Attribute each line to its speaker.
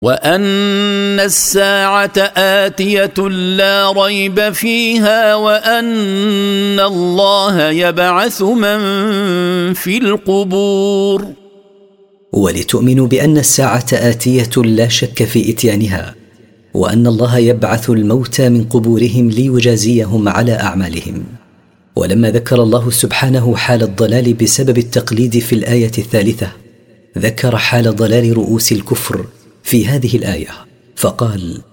Speaker 1: وأن الساعة آتية لا ريب فيها وأن الله يبعث من في القبور.
Speaker 2: ولتؤمنوا بأن الساعة آتية لا شك في إتيانها، وأن الله يبعث الموتى من قبورهم ليجازيهم على أعمالهم. ولما ذكر الله سبحانه حال الضلال بسبب التقليد في الآية الثالثة، ذكر حال ضلال رؤوس الكفر في هذه الآية فقال: